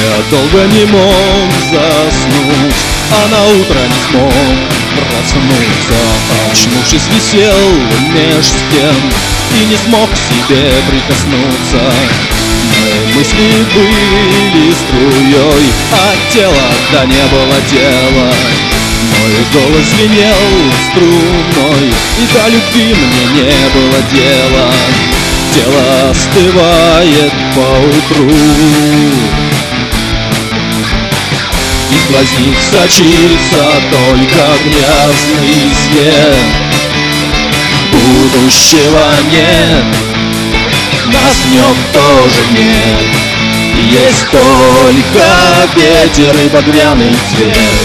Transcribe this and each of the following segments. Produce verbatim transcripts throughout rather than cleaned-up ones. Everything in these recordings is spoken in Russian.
Я долго не мог заснуть, а на утро не смог проснуться. Очнувшись, висел меж стен и не смог к себе прикоснуться. Мои мысли были струей, а тела да не было дела. Мой голос звенел струной, и до любви мне не было дела. Тело остывает поутру, из глазниц сочится только грязный свет. Будущего нет, нас в нем тоже нет. Есть только ветер и багряный цвет.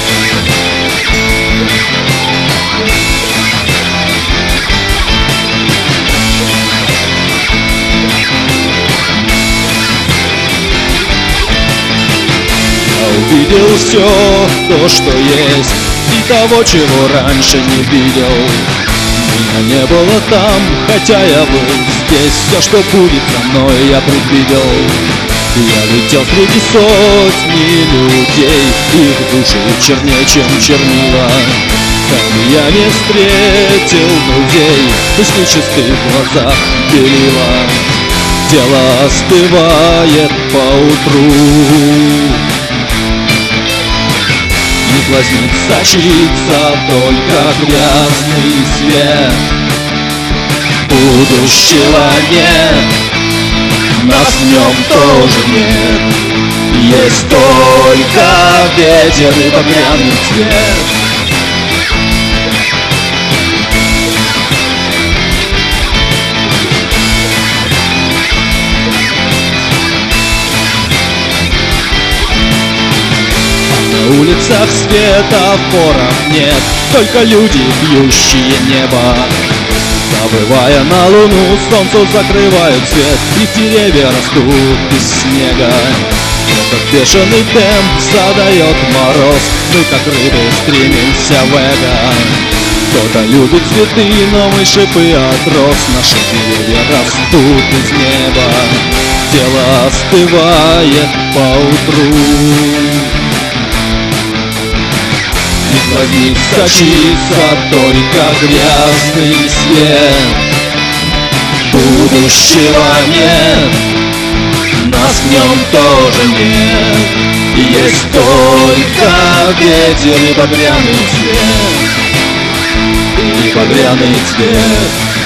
Увидел все то, что есть, и того, чего раньше не видел. Меня не было там, хотя я был здесь. Все, что будет со мной, я предвидел. Я летел среди сотни людей, их души чернее, чем чернила. Там я не встретил друзей, мысли чистые в глазах белила. Тело остывает поутру, из глазниц сочится только грязный свет. Будущего нет, нас в нем тоже нет. Есть только ветер и багряный цвет. На улицах светофоров нет, только люди, бьющие небо. Забывая на луну, солнцу закрывают свет, и деревья растут из снега. Этот бешеный темп задает мороз, мы как рыбы стремимся в эго. Кто-то любит цветы, но мы шипы от роз, наши деревья растут из неба. Тело остывает поутру, из глазниц сочится только грязный свет. Будущего нет, нас в нем тоже нет. Есть только ветер и багряный цвет, и багряный цвет.